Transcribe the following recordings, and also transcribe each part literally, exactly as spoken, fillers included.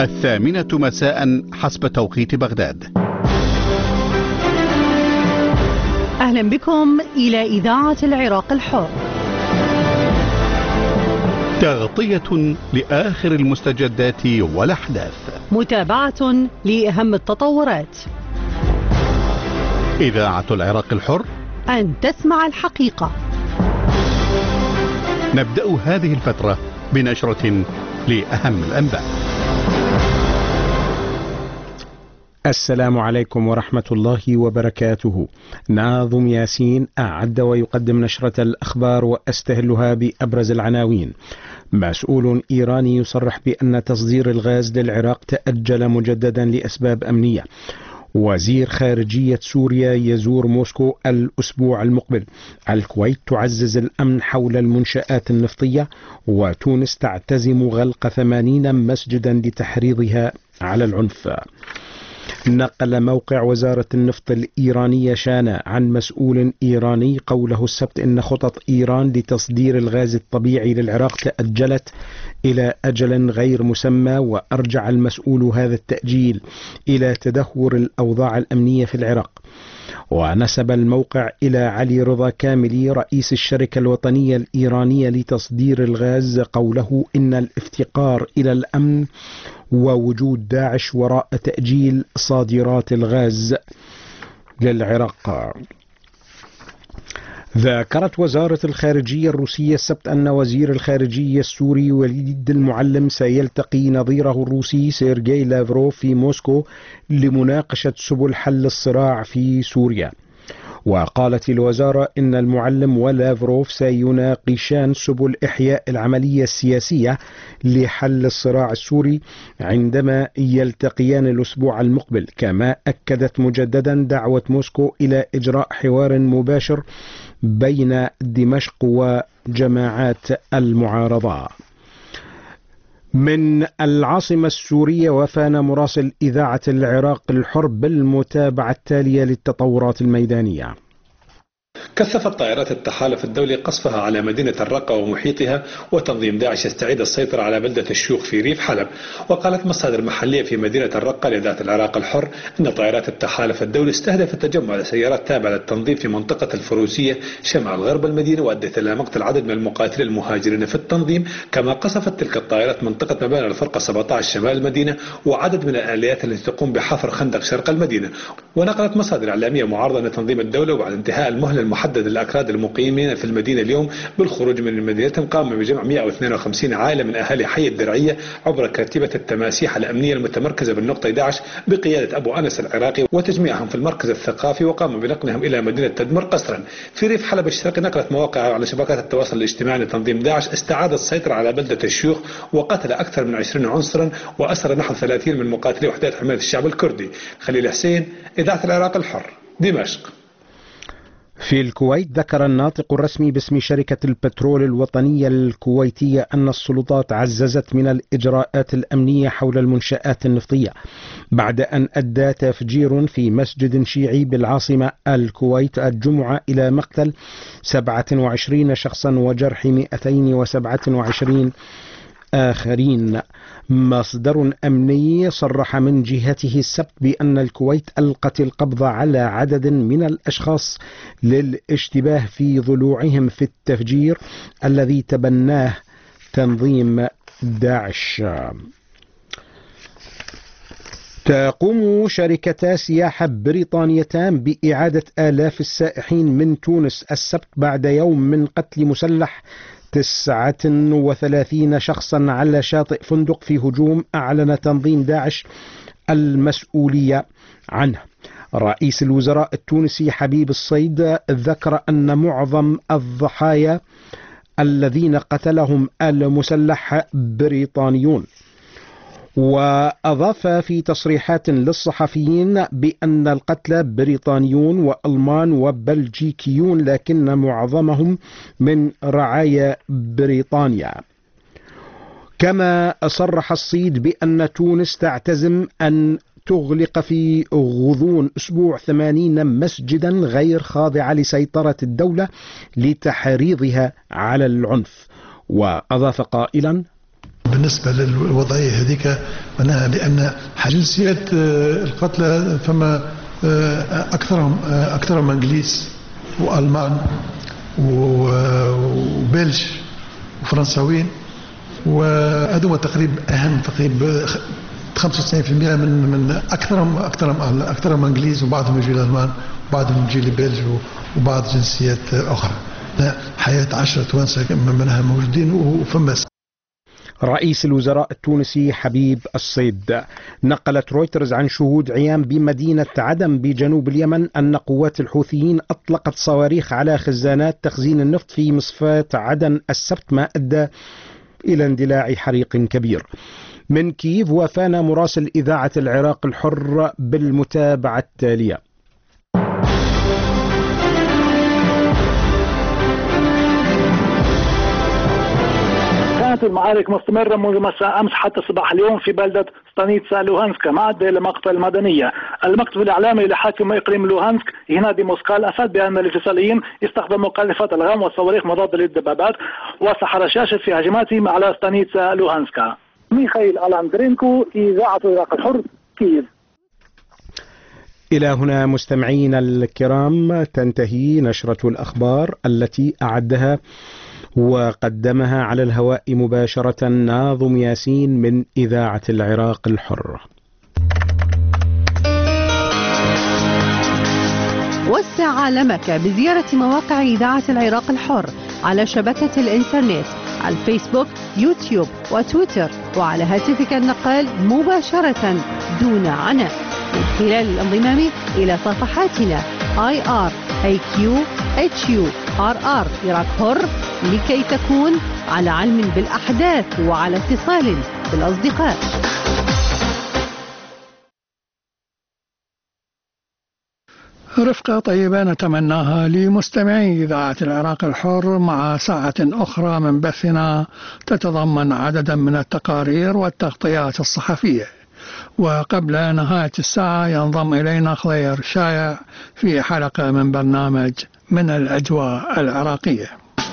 الثامنة مساء حسب توقيت بغداد. أهلا بكم إلى إذاعة العراق الحر. تغطية لآخر المستجدات والأحداث، متابعة لأهم التطورات. إذاعة العراق الحر، أن تسمع الحقيقة. نبدأ هذه الفترة بنشرة لأهم الأنباء. السلام عليكم ورحمة الله وبركاته. ناظم ياسين أعد ويقدم نشرة الأخبار وأستهلها بأبرز العناوين. مسؤول إيراني يصرح بأن تصدير الغاز للعراق تأجل مجددا لأسباب أمنية. وزير خارجية سوريا يزور موسكو الأسبوع المقبل. الكويت تعزز الأمن حول المنشآت النفطية. وتونس تعتزم غلق ثمانين مسجدا لتحريضها على العنف. نقل موقع وزارة النفط الإيرانية شانا عن مسؤول إيراني قوله السبت إن خطط إيران لتصدير الغاز الطبيعي للعراق تأجلت إلى أجل غير مسمى. وأرجع المسؤول هذا التأجيل إلى تدهور الأوضاع الأمنية في العراق. ونسب الموقع إلى علي رضا كاملي رئيس الشركة الوطنية الإيرانية لتصدير الغاز قوله إن الافتقار إلى الأمن ووجود داعش وراء تأجيل صادرات الغاز للعراق. ذكرت وزارة الخارجية الروسية السبت أن وزير الخارجية السوري وليد المعلم سيلتقي نظيره الروسي سيرجي لافروف في موسكو لمناقشة سبل حل الصراع في سوريا. وقالت الوزارة إن المعلم ولافروف سيناقشان سبل إحياء العملية السياسية لحل الصراع السوري عندما يلتقيان الأسبوع المقبل. كما أكدت مجددا دعوة موسكو إلى إجراء حوار مباشر بين دمشق وجماعات المعارضة. من العاصمة السورية وفانا مراسل إذاعة العراق الحر بالمتابعة التالية للتطورات الميدانية. كثفت طائرات التحالف الدولي قصفها على مدينة الرقة ومحيطها، وتنظيم داعش يستعيد السيطرة على بلدة الشيوخ في ريف حلب. وقالت مصادر محلية في مدينة الرقة لإذاعة العراق الحر أن طائرات التحالف الدولي استهدفت تجمع لسيارات تابعة للتنظيم في منطقة الفروسية شمال غرب المدينة، وأدت إلى مقتل عدد من المقاتلين المهاجرين في التنظيم. كما قصفت تلك الطائرات منطقة مباني الفرقة سبعة عشر شمال المدينة وعدد من الآليات التي تقوم بحفر خندق شرق المدينة. ونقلت مصادر إعلامية معارضة لتنظيم الدولة وبعد انتهاء المهلة المحدد للأكراد المقيمين في المدينة اليوم بالخروج من مدينتهم قام بجمع مئة واثنين وخمسين عائلة من أهالي حي الدرعية عبر كتيبة التماسيح الأمنية المتمركزة بالنقطة أحد عشر بقيادة أبو أنس العراقي وتجميعهم في المركز الثقافي، وقام بنقلهم إلى مدينة تدمر قسرا. في ريف حلب الشرقي نقلت مواقع على شبكات التواصل الاجتماعي لتنظيم داعش استعاد السيطرة على بلدة الشيوخ وقتل أكثر من عشرين عنصرا وأسر نحو ثلاثين من مقاتلي وحدات حماية الشعب الكردي. خليل حسين، إذاعة العراق الحر، دمشق. في الكويت ذكر الناطق الرسمي باسم شركة البترول الوطنية الكويتية أن السلطات عززت من الإجراءات الأمنية حول المنشآت النفطية بعد أن أدى تفجير في مسجد شيعي بالعاصمة الكويت الجمعة إلى مقتل سبعة وعشرين شخصا وجرح مئتين وسبعة وعشرين آخرين. مصدر أمني صرح من جهته السبت بأن الكويت ألقت القبض على عدد من الأشخاص للاشتباه في ضلوعهم في التفجير الذي تبناه تنظيم داعش. تقوم شركتا سياحة بريطانيتان بإعادة آلاف السائحين من تونس السبت بعد يوم من قتل مسلح تسعة وثلاثين شخصا على شاطئ فندق في هجوم أعلن تنظيم داعش المسؤولية عنه. رئيس الوزراء التونسي حبيب الصيد ذكر أن معظم الضحايا الذين قتلهم المسلح بريطانيون. وأضاف في تصريحات للصحفيين بأن القتلى بريطانيون وألمان وبلجيكيون لكن معظمهم من رعايا بريطانيا. كما صرح الصيد بأن تونس تعتزم أن تغلق في غضون أسبوع ثمانين مسجدا غير خاضعة لسيطرة الدولة لتحريضها على العنف. وأضاف قائلا: بالنسبة للوضعية هذيك معناها لأن جنسيات القتلى فما أكثرهم أكثرهم إنجليز وألمان وبلج وفرنساويين، وهذوما تقريبا أهم تقريبا خمسة وتسعين بالمئة من من أكثرهم أكثرهم أكثرهم إنجليز، وبعضهم يجي الألمان وبعضهم يجي البلج وبعض جنسيات أخرى. حياة عشرة توانسة منها موجودين وفما. رئيس الوزراء التونسي حبيب الصيد. نقلت رويترز عن شهود عيان بمدينة عدن بجنوب اليمن أن قوات الحوثيين أطلقت صواريخ على خزانات تخزين النفط في مصفاة عدن السبت، ما أدى إلى اندلاع حريق كبير. من كييف وافانا مراسل إذاعة العراق الحر بالمتابعة التالية. كانت المعارك مستمرة منذ مساء أمس حتى صباح اليوم في بلدة ستانيتسا لوهانسكا، ما أدى إلى مقتل مدنية. المكتب الإعلامي لحاكم إقليم لوهانسك هنادي موسكال أفاد بأن الانفصاليين استخدموا قاذفات الغام وصواريخ مضادة للدبابات وسحر شاشة في هجماتهم على ستانيتسا لوهانسكا. ميخائيل ألاندرينكو، إذاعة العراق الحر، كييف. إلى هنا مستمعينا الكرام تنتهي نشرة الأخبار التي أعدها وقدمها على الهواء مباشرة ناظم ياسين من إذاعة العراق الحر. وسع عالمك بزيارة مواقع إذاعة العراق الحر على شبكة الإنترنت، على الفيسبوك، يوتيوب وتويتر، وعلى هاتفك النقال مباشرة دون عناء من خلال الانضمام إلى صفحاتنا آي آر إيه كيو إتش يو آر آر عراق حر لكي تكون على علم بالأحداث وعلى اتصال بالأصدقاء. رفقة طيبة نتمناها لمستمعي إذاعة العراق الحر مع ساعة أخرى من بثنا تتضمن عددا من التقارير والتغطيات الصحفية. وقبل نهاية الساعة ينضم إلينا خضير شايع في حلقة من برنامج من الأجواء العراقية.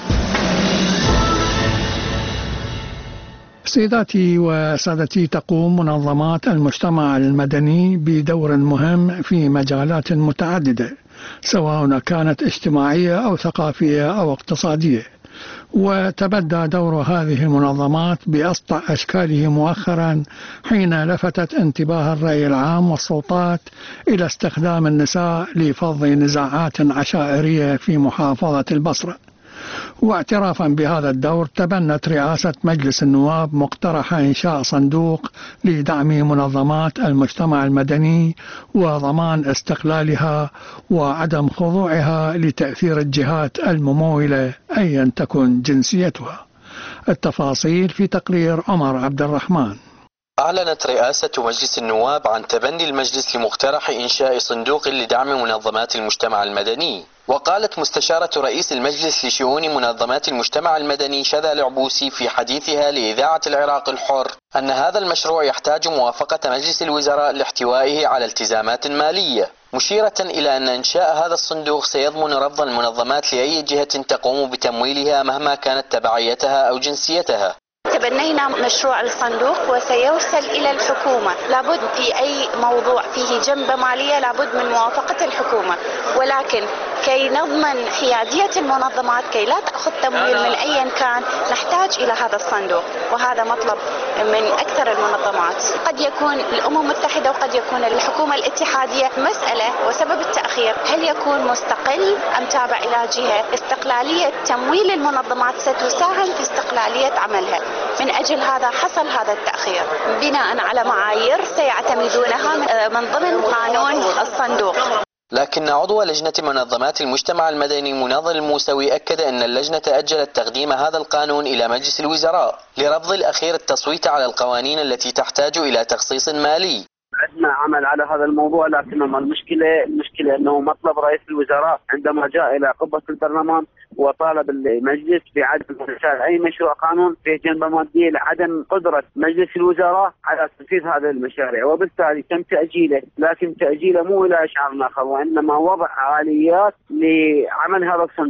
سيداتي وسادتي، تقوم منظمات المجتمع المدني بدور مهم في مجالات متعددة، سواء كانت اجتماعية أو ثقافية أو اقتصادية، وتبدى دور هذه المنظمات بأسطع أشكاله مؤخرا حين لفتت انتباه الرأي العام والسلطات إلى استخدام النساء لفض نزاعات عشائرية في محافظة البصرة. واعترافا بهذا الدور تبنت رئاسة مجلس النواب مقترح إنشاء صندوق لدعم منظمات المجتمع المدني وضمان استقلالها وعدم خضوعها لتأثير الجهات الممولة أيا تكن جنسيتها. التفاصيل في تقرير عمر عبد الرحمن. أعلنت رئاسة مجلس النواب عن تبني المجلس لمقترح إنشاء صندوق لدعم منظمات المجتمع المدني. وقالت مستشارة رئيس المجلس لشؤون منظمات المجتمع المدني شذى العبوسي في حديثها لإذاعة العراق الحر أن هذا المشروع يحتاج موافقة مجلس الوزراء لاحتوائه على التزامات مالية، مشيرة إلى أن إنشاء هذا الصندوق سيضمن رفض المنظمات لأي جهة تقوم بتمويلها مهما كانت تبعيتها أو جنسيتها. تبنينا مشروع الصندوق وسيرسل إلى الحكومة. لابد في أي موضوع فيه جنبة مالية لابد من موافقة الحكومة، ولكن كي نضمن حيادية المنظمات كي لا تأخذ تمويل من أي كان نحتاج إلى هذا الصندوق، وهذا مطلب من أكثر المنظمات. قد يكون الأمم المتحدة وقد يكون الحكومة الاتحادية. مسألة وسبب التأخير هل يكون مستقل أم تابع إلى جهة؟ استقلالية تمويل المنظمات ستساهم في استقلالية عملها، من أجل هذا حصل هذا التأخير بناء على معايير سيعتمدونها من ضمن قانون الصندوق. لكن عضو لجنة منظمات المجتمع المدني مناضل الموسوي أكد أن اللجنة أجلت تقديم هذا القانون إلى مجلس الوزراء لرفض الأخير التصويت على القوانين التي تحتاج إلى تخصيص مالي. عندنا عمل على هذا الموضوع، لكن المشكلة المشكلة أنه مطلب رئيس الوزراء عندما جاء إلى قبة البرلمان وطالب المجلس بعدم إنشاء أي مشروع قانون في جنبة مادية لعدم قدرة مجلس الوزراء على تنفيذ هذه المشاريع، وبالتالي تم تأجيله، لكن تأجيله مو إلى شهر آخر وإنما وضع آليات لعمل هذا الصندوق.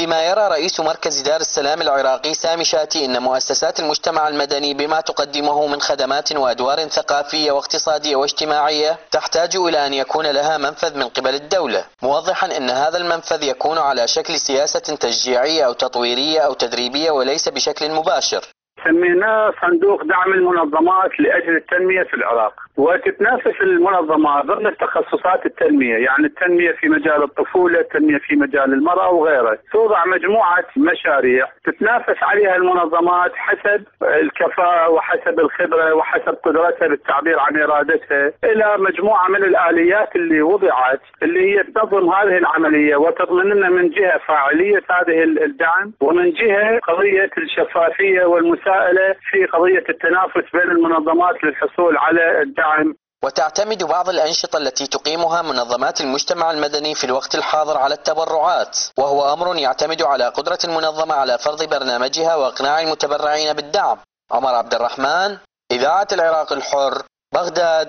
فيما يرى رئيس مركز دار السلام العراقي سامي شاتي أن مؤسسات المجتمع المدني بما تقدمه من خدمات وأدوار ثقافية واقتصادية واجتماعية تحتاج إلى أن يكون لها منفذ من قبل الدولة، موضحا أن هذا المنفذ يكون على شكل سياسة تشجيعية أو تطويرية أو تدريبية وليس بشكل مباشر. سميناه صندوق دعم المنظمات لأجل التنمية في العراق، وتتنافس المنظمات ضمن التخصصات التنمية، يعني التنمية في مجال الطفولة، التنمية في مجال المرأة وغيره. توضع مجموعة مشاريع تتنافس عليها المنظمات حسب الكفاءة وحسب الخبرة وحسب قدرتها للتعبير عن إرادتها، إلى مجموعة من الآليات اللي وضعت اللي هي تنظم هذه العملية وتضمن لنا من جهة فاعلية هذه الدعم، ومن جهة قضية الشفافية والمساعدة في قضية التنافس بين المنظمات للحصول على الدعم. وتعتمد بعض الأنشطة التي تقيمها منظمات المجتمع المدني في الوقت الحاضر على التبرعات، وهو أمر يعتمد على قدرة المنظمة على فرض برنامجها وإقناع المتبرعين بالدعم. عمر عبد الرحمن، إذاعة العراق الحر، بغداد.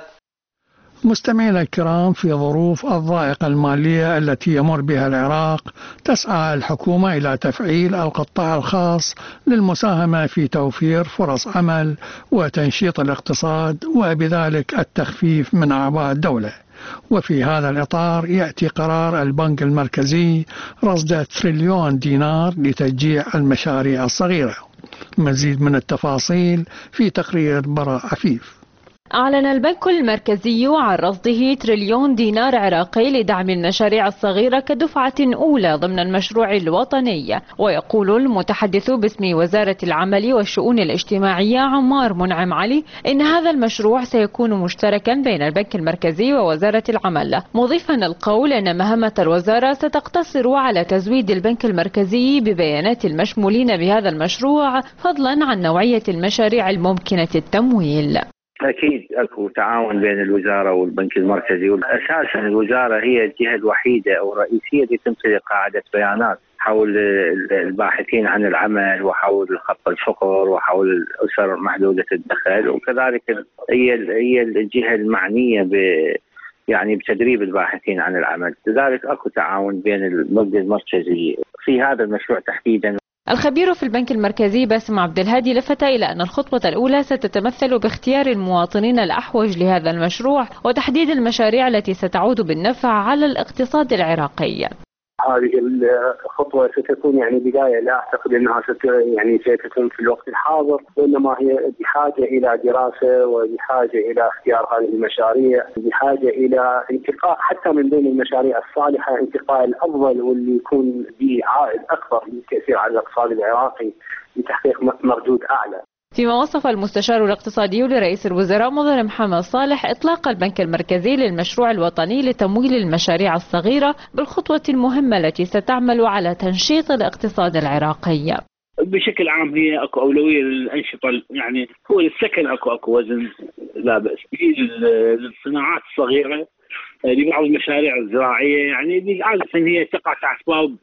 مستمعينا الكرام، في ظروف الضائقة المالية التي يمر بها العراق، تسعى الحكومة إلى تفعيل القطاع الخاص للمساهمة في توفير فرص عمل وتنشيط الاقتصاد، وبذلك التخفيف من أعباء الدولة. وفي هذا الإطار يأتي قرار البنك المركزي رصد تريليون دينار لتشجيع المشاريع الصغيرة. مزيد من التفاصيل في تقرير براء عفيف. أعلن البنك المركزي عن رصده تريليون دينار عراقي لدعم المشاريع الصغيرة كدفعة أولى ضمن المشروع الوطني. ويقول المتحدث باسم وزارة العمل والشؤون الاجتماعية عمار منعم علي إن هذا المشروع سيكون مشتركا بين البنك المركزي ووزارة العمل، مضيفا القول أن مهمة الوزارة ستقتصر على تزويد البنك المركزي ببيانات المشمولين بهذا المشروع، فضلا عن نوعية المشاريع الممكنة التمويل. أكيد أكو تعاون بين الوزارة والبنك المركزي، وأساسا الوزارة هي الجهة الوحيدة أو الرئيسية اللي تمتلك قاعدة بيانات حول الباحثين عن العمل وحول خط الفقر وحول الأسر محدودة الدخل، وكذلك هي هي الجهة المعنية ب يعني بتدريب الباحثين عن العمل. لذلك أكو تعاون بين البنك المركزي في هذا المشروع تحديدا. الخبير في البنك المركزي باسم عبد الهادي لفت إلى أن الخطوة الأولى ستتمثل باختيار المواطنين الأحوج لهذا المشروع وتحديد المشاريع التي ستعود بالنفع على الاقتصاد العراقي. هذه الخطوة ستكون يعني بداية، لا أعتقد أنها يعني ستكون في الوقت الحاضر، وإنما هي بحاجة إلى دراسة وبحاجة إلى اختيار هذه المشاريع، بحاجة إلى انتقاء حتى من بين المشاريع الصالحة انتقاء الأفضل واللي يكون به عائد أكبر للتأثير على الاقتصاد العراقي لتحقيق مردود أعلى. فيما وصف المستشار الاقتصادي لرئيس الوزراء مظهر محمد صالح إطلاق البنك المركزي للمشروع الوطني لتمويل المشاريع الصغيرة بالخطوة المهمة التي ستعمل على تنشيط الاقتصاد العراقي. بشكل عام هي اكو اولويه للانشطه، يعني هو السكن اكو اكو وزن لا باس به، للصناعات الصغيره، لبعض المشاريع الزراعيه، يعني دي عاده هي تقع تحت باب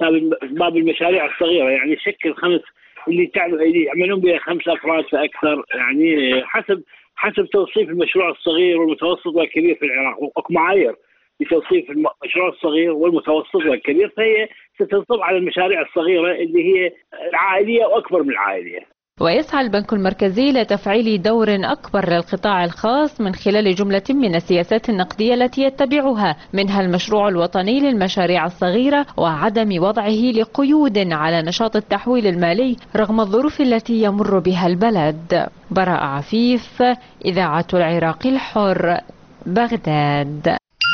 باب المشاريع الصغيره، يعني شكل خمس اللي تعمل اللي يعملون بها خمس افراد فاكثر، يعني حسب حسب توصيف المشروع الصغير والمتوسط والكبير في العراق، واكو معايير لتوصيف المشروع الصغير والمتوسط والكبير، فهي ستنصب على المشاريع الصغيره اللي هي العائليه واكبر من العائليه. ويسعى البنك المركزي لتفعيل دور أكبر للقطاع الخاص من خلال جملة من السياسات النقدية التي يتبعها، منها المشروع الوطني للمشاريع الصغيرة وعدم وضعه لقيود على نشاط التحويل المالي رغم الظروف التي يمر بها البلد. براء عفيف، إذاعة العراق الحر، بغداد.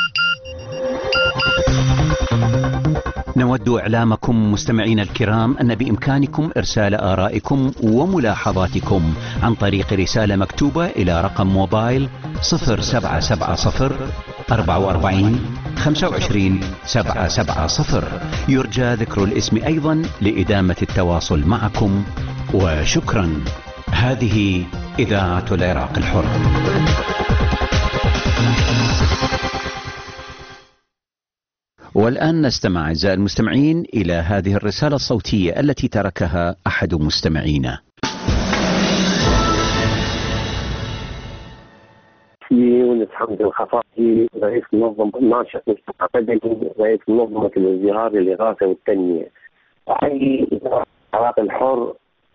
نود إعلامكم مستمعين الكرام أن بإمكانكم إرسال آرائكم وملاحظاتكم عن طريق رسالة مكتوبة إلى رقم موبايل صفر سبعة سبعة صفر أربعة وأربعين خمسة وعشرين سبعة سبعة صفر. يرجى ذكر الاسم أيضا لإدامة التواصل معكم، وشكرا. هذه إذاعة العراق الحر. والآن نستمع أعزائي المستمعين إلى هذه الرسالة الصوتية التي تركها أحد مستمعينا. يونس حمد الخفاجي، رئيس منظمة ناشط مجتمع مدني، رئيس منظمة الازدهار للإغاثة والتنمية. أحيي العراق الحر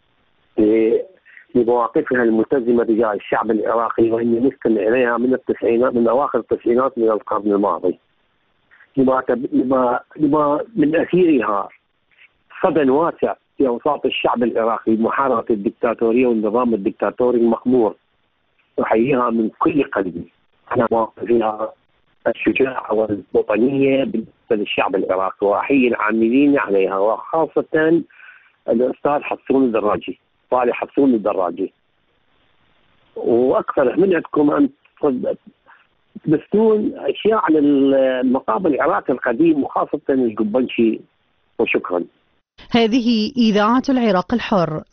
بمواقفها الملتزمة تجاه الشعب العراقي، وهي نستمع إليها من التسعينات، من أواخر التسعينات من القرن الماضي، لما لما لما من أثيرها صدى واسع في أوساط الشعب العراقي بمحاربة الدكتاتورية والنظام الدكتاتوري المخمور. أحييها من كل قلبي على مواقفها الشجاعة والوطنية بالنسبة للشعب العراقي، وأحيي العاملين عليها، وخاصة الأستاذ حسون الدراجي، صالح حسون الدراجي. وأقترح من عندكم أن تبثون أشياء عن المقام العراقي القديم وخاصة القبنشي، وشكرا. هذه إذاعة العراق الحر.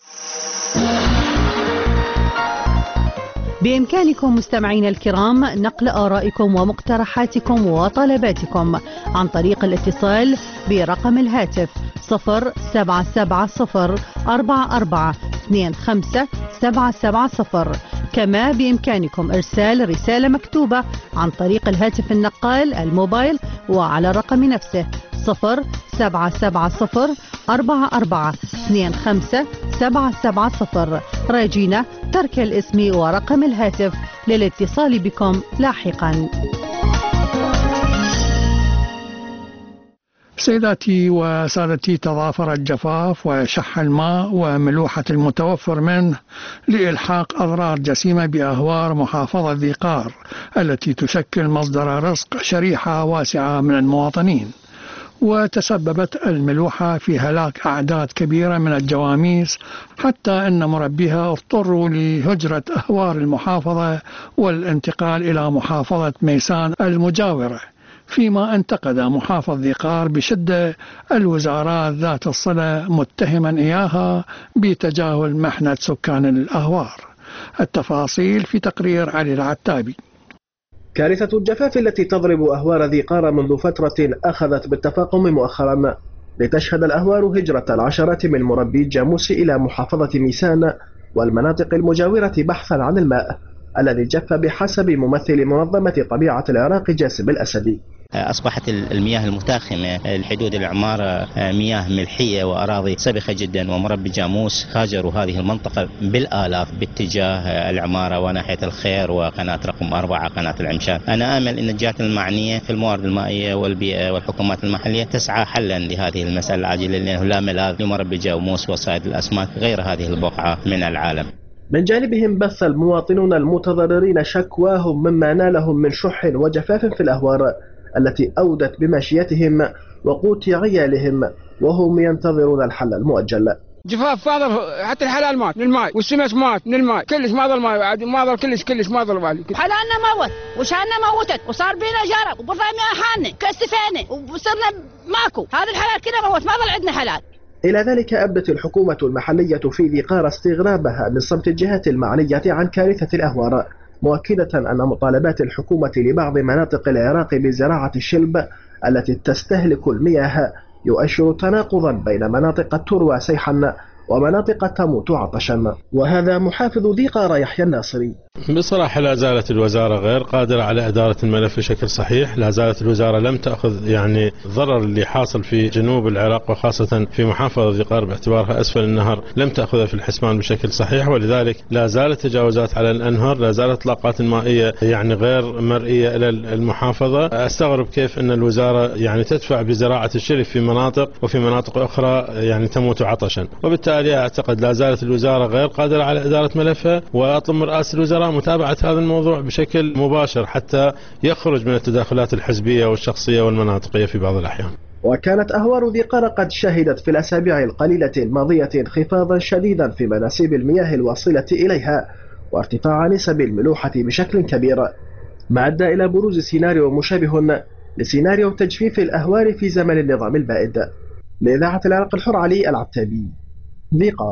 بإمكانكم مستمعينا الكرام نقل آرائكم ومقترحاتكم وطلباتكم عن طريق الاتصال برقم الهاتف صفر سبعة سبعة صفر أربعة أربعة اثنين خمسة سبعة سبعة صفر. كما بإمكانكم إرسال رسالة مكتوبة عن طريق الهاتف النقال الموبايل وعلى الرقم نفسه صفر سبعة سبعة صفر أربعة أربعة اثنين خمسة سبعة سبعة صفر، راجينا ترك الاسم ورقم الهاتف للاتصال بكم لاحقا. سيداتي وسادتي، تضافر الجفاف وشح الماء وملوحة المتوفر منه لإلحاق أضرار جسيمة بأهوار محافظة ذي قار التي تشكل مصدر رزق شريحة واسعة من المواطنين. وتسببت الملوحة في هلاك أعداد كبيرة من الجواميس، حتى أن مربيها اضطروا لهجرة أهوار المحافظة والانتقال إلى محافظة ميسان المجاورة، فيما انتقد محافظ ذي قار بشدة الوزارات ذات الصلة متهما إياها بتجاهل محنة سكان الأهوار. التفاصيل في تقرير علي العتابي. كارثة الجفاف التي تضرب أهوار ذي قار منذ فترة أخذت بالتفاقم مؤخرا، لتشهد الأهوار هجرة العشرات من مربي الجاموس إلى محافظة ميسان والمناطق المجاورة بحثا عن الماء الذي جف بحسب ممثل منظمة طبيعة العراق جاسم الأسدي. أصبحت المياه المتاخمة الحدود العمارة مياه ملحية وأراضي سبخة جدا، ومربي جاموس هاجروا هذه المنطقة بالآلاف باتجاه العمارة وناحية الخير وقناة رقم أربعة قناة العمشان. أنا آمل أن الجهات المعنية في الموارد المائية والبيئة والحكومات المحلية تسعى حلا لهذه المسألة العاجلة، لأنه لا ملاذ لمربي جاموس وصائد الأسماك غير هذه البقعة من العالم. من جانبهم بث المواطنون المتضررين شكواهم مما نالهم من شح وجفاف في الأهوار التي أودت بماشيتهم وقوت عيالهم، وهم ينتظرون الحل المؤجل. جفاف فاضل، حتى الحلال مات من الماء، والسمك مات من الماء، كلش ما ظل ماء، ما ظل كلش كلش ما ظل بالي. حلالنا موت وشاننا موتت وصار بينا جرب وبرفعنا حالنا كاستفانة وصرنا ماكو، هذا الحلال كله موت، ما ظل عندنا حلال. إلى ذلك أبدت الحكومة المحلية في ذي قار استغرابها من صمت الجهات المعنية عن كارثة الأهوار، مؤكدة أن مطالبات الحكومة لبعض مناطق العراق بزراعة الشلب التي تستهلك المياه يؤشر تناقضا بين مناطق تروى سيحا ومناطق تموت عطشا. وهذا محافظ ذي قار يحيى الناصري. بصراحة لا زالت الوزارة غير قادرة على إدارة الملف بشكل صحيح، لا زالت الوزارة لم تأخذ يعني الضرر اللي حاصل في جنوب العراق وخاصة في محافظة ذي قار باعتبارها أسفل النهر لم تأخذها في الحسبان بشكل صحيح، ولذلك لا زالت تجاوزات على الأنهر، لا زالت إطلاقات مائية يعني غير مرئية إلى المحافظة. أستغرب كيف أن الوزارة يعني تدفع بزراعة الشلف في مناطق وفي مناطق أخرى يعني تموت عطشا، وبالتالي أعتقد لا زالت الوزارة غير قادرة على إدارة ملفها، وأطلب من رئاسة الوزراء متابعة هذا الموضوع بشكل مباشر حتى يخرج من التداخلات الحزبية والشخصية والمناطقية في بعض الأحيان. وكانت أهوار ذي قار قد شهدت في الأسابيع القليلة الماضية انخفاضا شديدا في مناسيب المياه الواصلة إليها وارتفاع نسب الملوحة بشكل كبير، ما أدى إلى بروز سيناريو مشابه لسيناريو تجفيف الأهوار في زمن النظام البائد. لإذاعة العراق الحر علي العتابي، ذي قار.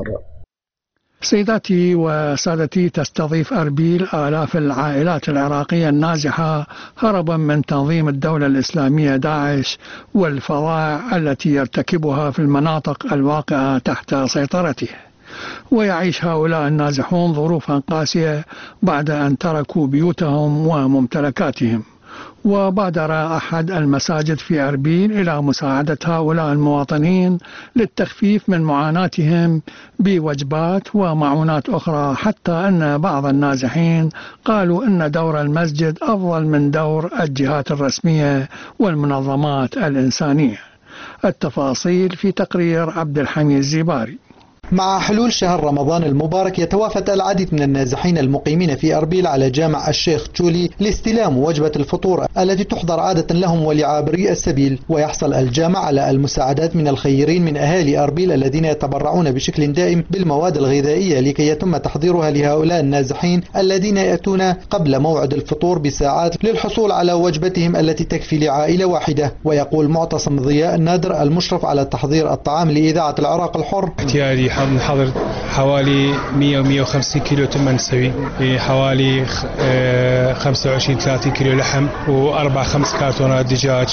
سيداتي وسادتي، تستضيف أربيل آلاف العائلات العراقية النازحة هربا من تنظيم الدولة الإسلامية داعش والفظائع التي يرتكبها في المناطق الواقعة تحت سيطرته. ويعيش هؤلاء النازحون ظروفا قاسية بعد أن تركوا بيوتهم وممتلكاتهم، وبادر أحد المساجد في أربيل إلى مساعدة هؤلاء المواطنين للتخفيف من معاناتهم بوجبات ومعونات أخرى، حتى أن بعض النازحين قالوا أن دور المسجد أفضل من دور الجهات الرسمية والمنظمات الإنسانية. التفاصيل في تقرير عبد الحميد الزباري. مع حلول شهر رمضان المبارك يتوافد العديد من النازحين المقيمين في أربيل على جامع الشيخ تشولي لاستلام وجبة الفطور التي تحضر عادة لهم ولعابري السبيل، ويحصل الجامع على المساعدات من الخيرين من أهالي أربيل الذين يتبرعون بشكل دائم بالمواد الغذائية لكي يتم تحضيرها لهؤلاء النازحين الذين يأتون قبل موعد الفطور بساعات للحصول على وجبتهم التي تكفي لعائلة واحدة. ويقول معتصم ضياء النادر المشرف على تحضير الطعام لإذاعة العراق الحر: نحضر حوالي مئة ومئة وخمسين كيلو تم نسوي حوالي خمسة وعشرين ثلاثين كيلو لحم وأربع خمس كرتونات دجاج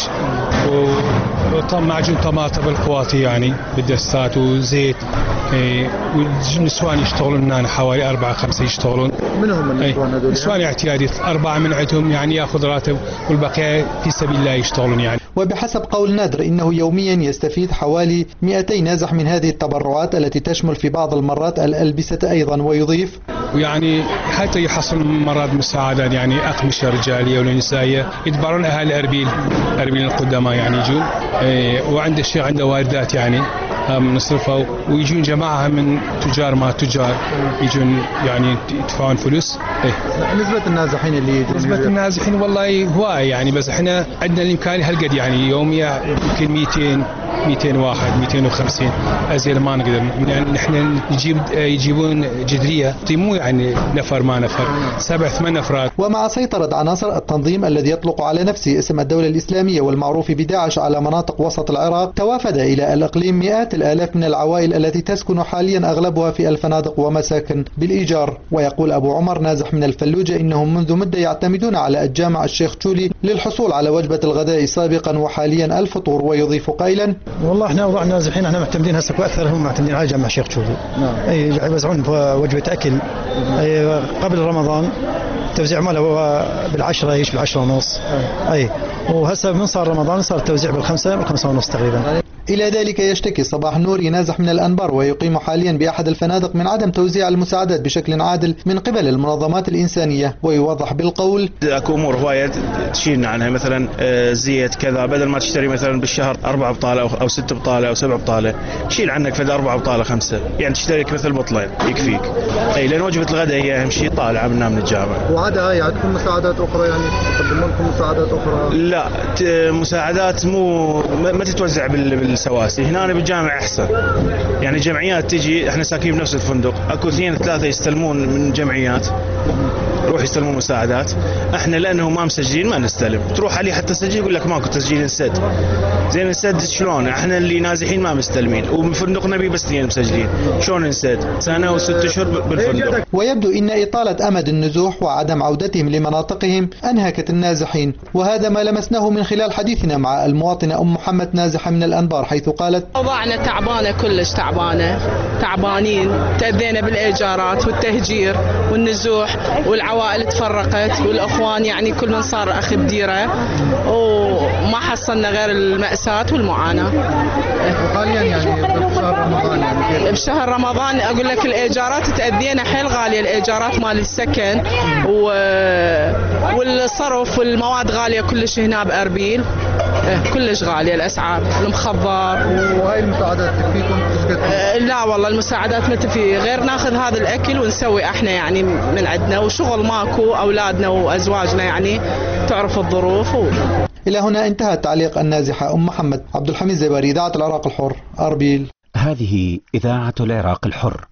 ومعجون طماطم بالقواطي يعني بالدستات وزيت. والنسوان يشتغلون هنا حوالي أربعة خمسة يشتغلون. من هم النسوان هذول؟ نسوان اعتيادي أربعة من عندهم يعني يأخذ راتب والبقية في سبيل الله يشتغلون يعني. وبحسب قول نادر إنه يوميا يستفيد حوالي مئتي نازح من هذه التبرعات التي تشمل في بعض المرات الألبسة أيضا. ويضيف: ويعني حتى يحصل مرات مساعدات يعني أقمشة رجالية ولا نسائية يتبرعون أهل أربيل أربيل القدماء يعني يجون. وعنده الشيخ عنده واردات يعني نصرفها ويجون جماعة من تجار ما تجار يجون يعني يدفعون فلوس. إيه. نسبة النازحين اللي يجون نسبة النازحين والله هواي يعني، بس احنا عندنا الإمكان هالقد يعني يوميا يمكن مئتين مئتين واحد مئتين وخمسين أزيد ما نقدر يعني نحن نجيب يجيبون جدرية مو يعني نفر ما نفر سبع ثمان أفراد. ومع سيطرة عناصر التنظيم الذي يطلق على نفسه اسم الدولة الإسلامية والمعروف بداعش على مناطق وسط العراق، توافد إلى الإقليم مئات الآلاف من العوائل التي تسكن حاليا أغلبها في الفنادق ومساكن بالإيجار. ويقول أبو عمر نازح من الفلوجة إنهم منذ مدة يعتمدون على الجامع الشيخ تشولي للحصول على وجبة الغداء سابقا وحاليا الفطور. ويضيف قائلا: والله احنا وضع نازحين احنا معتمدين هسه واكثر هم معتمدين على جامع الشيخ تشولي. نعم. اي يوزعون وجبة اكل اي قبل رمضان التوزيع ماله بالعشرة يجي بالعشرة ونص. اي وهسه من صار رمضان صار التوزيع بالخمسة بالخمسة ونص تقريبا. إلى ذلك يشتكي صباح نور نازح من الأنبار ويقيم حاليا بأحد الفنادق من عدم توزيع المساعدات بشكل عادل من قبل المنظمات الإنسانية. ويوضح بالقول: اكو امور هوايه تشيلنا عنها، مثلا زيت كذا بدل ما تشتري مثلا بالشهر أربعة بطاله او ست بطاله او سبع بطاله شيل عنك فد أربعة بطاله خمسه يعني تشتري مثل بطلين يكفيك. اي لان وجبه الغداء هي اهم شيء طالعه منا من الجامعه. وعادة هاي عندكم مساعدات اخرى يعني تقدمون لكم مساعدات اخرى؟ لا مساعدات مو ما تتوزع بالسواسي هنا بالجامع احسن يعني جمعيات تجي احنا ساكنين بنفس الفندق اكو اثنين ثلاثه يستلمون من جمعيات روح يستلمون مساعدات. احنا لانه ما مسجلين ما نستلم، تروح عليه حتى تسجل يقول لك ماكو تسجيل انسد. زين انسد شلون؟ احنا اللي نازحين ما مستلمين وبفندق نبي بس اثنين مسجلين شلون انسد؟ سنه وست اشهر بالفندق. ويبدو ان اطاله امد النزوح وعدم عودتهم لمناطقهم انهكت النازحين، وهذا ما لمسناه من خلال حديثنا مع المواطنه ام محمد نازحه من الانبار، حيث قالت: اوضاعنا تعبانه كلش تعبانه تعبانين تاذينا بالايجارات والتهجير والنزوح والعوائل تفرقت والاخوان يعني كل من صار اخ بديره وما حصلنا غير المأساة والمعاناة. وحاليا يعني بشهر رمضان يعني بشهر رمضان اقول لك الايجارات تاذينا حيل غاليه، الايجارات مال السكن و... والصرف والمواد غاليه كلش هنا باربيل كلش غاليه الاسعار، المخبر. وهاي المساعدات تكفيكم؟ لا والله المساعدات ما تكفي غير ناخذ هذا الاكل ونسوي احنا يعني من عندنا وشغل ماكو، اولادنا وازواجنا يعني تعرف الظروف و... إلى هنا انتهى تعليق النازحة أم محمد. عبد الحميد زباري، إذاعة العراق الحر، أربيل. هذه إذاعة العراق الحر.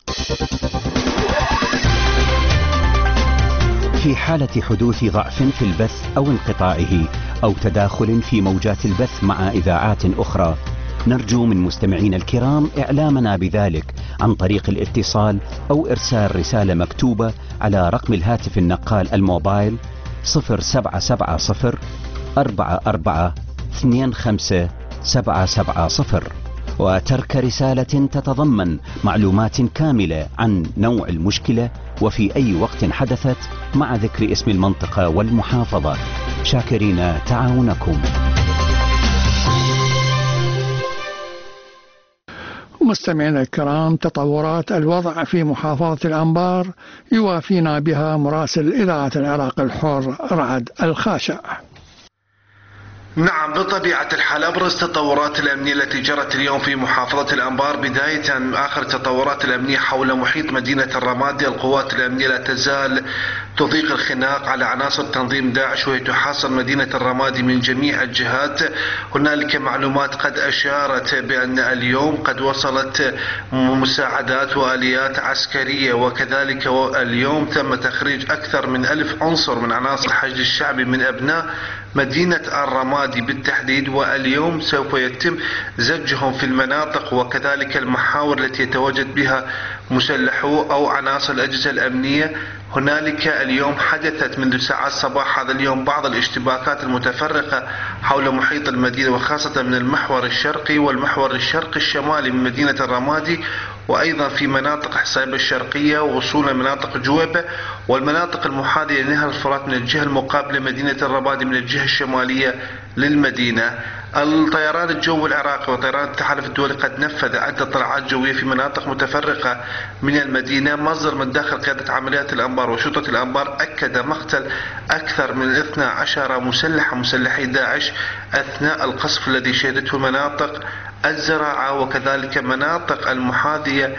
في حالة حدوث ضعف في البث أو انقطاعه أو تداخل في موجات البث مع إذاعات أخرى، نرجو من مستمعين الكرام إعلامنا بذلك عن طريق الاتصال أو إرسال رسالة مكتوبة على رقم الهاتف النقال الموبايل صفر سبعة سبعة صفر أربعة أربعة اثنين خمسة سبعة سبعة صفر. وترك رسالة تتضمن معلومات كاملة عن نوع المشكلة وفي أي وقت حدثت، مع ذكر اسم المنطقة والمحافظة. شاكرين تعاونكم. مستمعينا الكرام، تطورات الوضع في محافظة الأنبار يوافينا بها مراسل إذاعة العراق الحر رعد الخاشع. نعم، بطبيعة الحال أبرز التطورات الأمنية التي جرت اليوم في محافظة الأنبار، بداية من آخر التطورات الأمنية حول محيط مدينة الرمادي. القوات الأمنية لا تزال تضيق الخناق على عناصر تنظيم داعش وهي تحاصر مدينة الرمادي من جميع الجهات. هنالك معلومات قد أشارت بأن اليوم قد وصلت مساعدات وآليات عسكرية، وكذلك اليوم تم تخريج أكثر من ألف عنصر من عناصر الحشد الشعبي من أبناء مدينة الرمادي بالتحديد، واليوم سوف يتم زجهم في المناطق وكذلك المحاور التي يتواجد بها مسلحو أو عناصر الأجهزة الأمنية. هنالك اليوم حدثت منذ ساعات صباح هذا اليوم بعض الاشتباكات المتفرقة حول محيط المدينة، وخاصة من المحور الشرقي والمحور الشرقي الشمالي من مدينة الرمادي، وأيضا في مناطق حصيبة الشرقية ووصولا مناطق جويبة والمناطق المحاذية لنهر الفرات من الجهة المقابلة مدينة الرمادي من الجهة الشمالية للمدينة. الطيران الجوي العراقي وطيران التحالف الدولي قد نفذ عدة طلعات جوية في مناطق متفرقة من المدينة. مصدر من داخل قيادة عمليات الأنبار وشرطة الأنبار أكد مقتل أكثر من اثني عشر مسلح مسلحي داعش أثناء القصف الذي شهدته المناطق الزراعة وكذلك مناطق المحاذية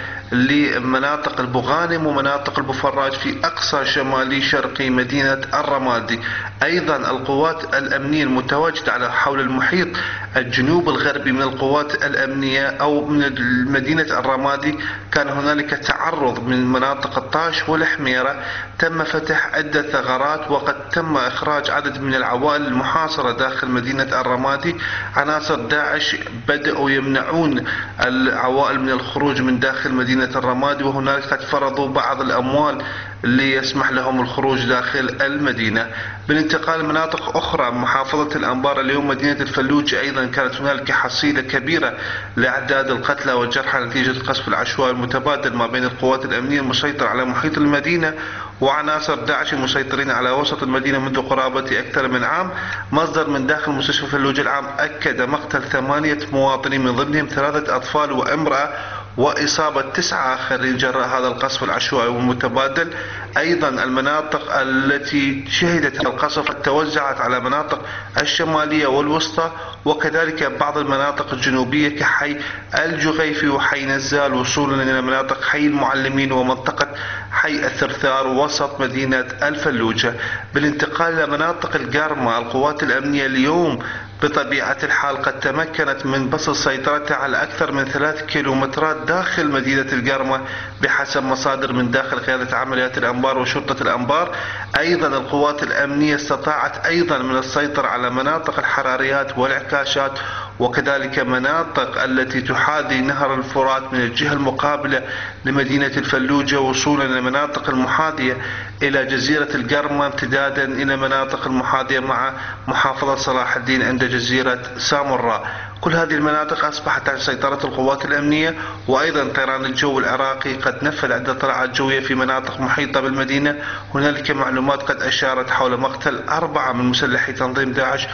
لمناطق البغانم ومناطق البفراج في أقصى شمالي شرقي مدينة الرمادي. أيضا القوات الأمنية المتواجدة على حول المحيط الجنوب الغربي من القوات الأمنية أو من مدينة الرمادي كان هنالك تعرض من مناطق الطاش والحميرة، تم فتح عدة ثغرات وقد تم إخراج عدد من العوائل المحاصرة داخل مدينة الرمادي. عناصر داعش بدأوا يمنعون العوائل من الخروج من داخل مدينة الرمادي، وهنالك قد فرضوا بعض الأموال اللي يسمح لهم الخروج داخل المدينة. بالانتقال لمناطق أخرى محافظة الأنبار، اليوم مدينة الفلوجة أيضا كانت هنالك حصيلة كبيرة لأعداد القتلى والجرحى نتيجة القصف العشوائي المتبادل ما بين القوات الأمنية المسيطرة على محيط المدينة وعناصر داعش المسيطرين على وسط المدينة منذ قرابة أكثر من عام. مصدر من داخل مستشفى فلوجة العام أكد مقتل ثمانية مواطنين من ضمنهم ثلاثة أطفال وامرأة، وإصابة تسعة آخرين جراء هذا القصف العشوائي والمتبادل. أيضا المناطق التي شهدت القصف توزعت على مناطق الشمالية والوسطى وكذلك بعض المناطق الجنوبية كحي الجغيفي وحي نزال، وصولا إلى مناطق حي المعلمين ومنطقة حي الثرثار وسط مدينة الفلوجة. بالانتقال إلى مناطق القرمة، القوات الأمنية اليوم بطبيعة الحال قد تمكنت من بسط سيطرتها على أكثر من ثلاث كيلومترات داخل مدينة القرمة بحسب مصادر من داخل قيادة عمليات الأنبار وشرطة الأنبار. أيضا القوات الأمنية استطاعت أيضا من السيطرة على مناطق الحراريات والعكاشات وكذلك مناطق التي تحاذي نهر الفرات من الجهة المقابلة لمدينة الفلوجة، وصولا إلى المناطق المحاذية إلى جزيرة القرمة امتدادا إلى مناطق المحاذية مع محافظة صلاح الدين عند جزيرة سامراء. كل هذه المناطق أصبحت تحت سيطرة القوات الأمنية. وأيضا طيران الجو العراقي قد نفذ عدة طلعات جوية في مناطق محيطة بالمدينة. هنالك معلومات قد أشارت حول مقتل أربعة من مسلحي تنظيم داعش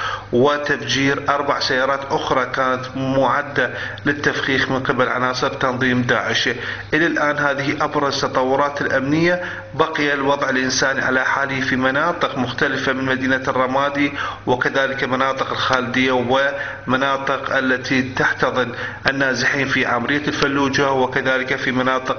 وتفجير أربع سيارات أخرى كانت معدة للتفخيخ من قبل عناصر تنظيم داعش. إلى الآن هذه أبرز التطورات الأمنية. بقي الوضع الإنساني على حاله في مناطق مختلفة من مدينة الرمادي وكذلك مناطق الخالدية ومناطق التي تحتضن النازحين في عمرية الفلوجة وكذلك في مناطق